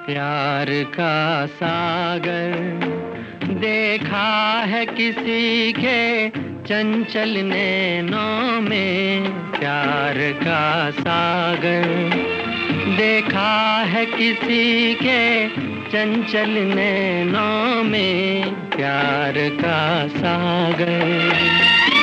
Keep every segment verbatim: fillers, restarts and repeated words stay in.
प्यार का सागर देखा है किसी के चंचल नैनों में। प्यार का सागर देखा है किसी के चंचल नैनों में। प्यार का सागर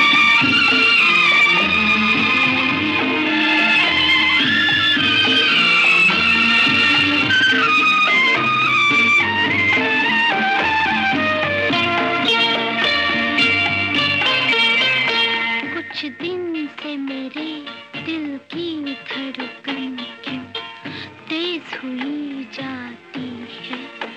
दिन से मेरे दिल की धड़कन क्यों तेज हुई जाती है।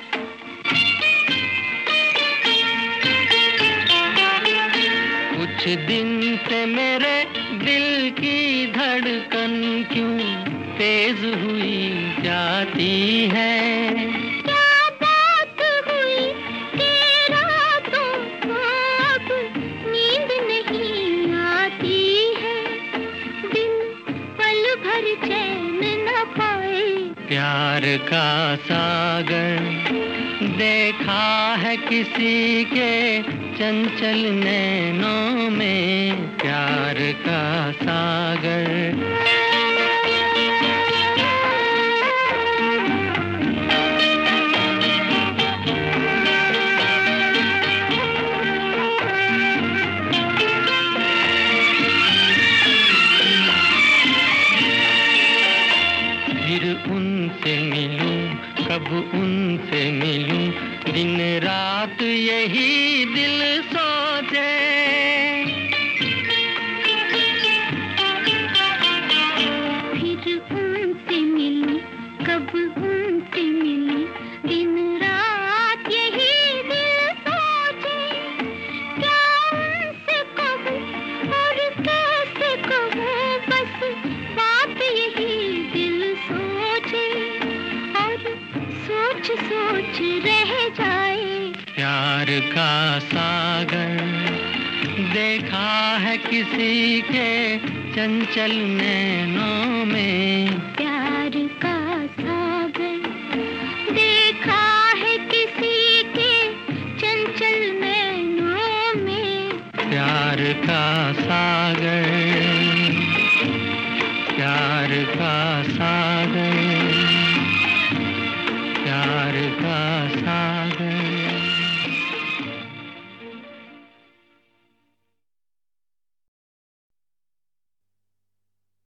कुछ दिन से मेरे दिल की धड़कन क्यों तेज हुई जाती है। प्यार का सागर देखा है किसी के चंचल नैनों में। प्यार का सागर फिर उनसे मिलूं, कब उनसे मिलूं, दिन रात यही दिल सोचे। फिर उनसे मिलूं, कब उनसे मिलूं, दिन रात यही दिल सोचे। क्या उनसे कहूं और कैसे कहूं, बस बात यही सोच सोच रह जाए। प्यार का सागर देखा है किसी के चंचल नैनों में। प्यार का सागर देखा है किसी के चंचल नैनों में। प्यार का सागर, प्यार का सागर, प्यार का सागर।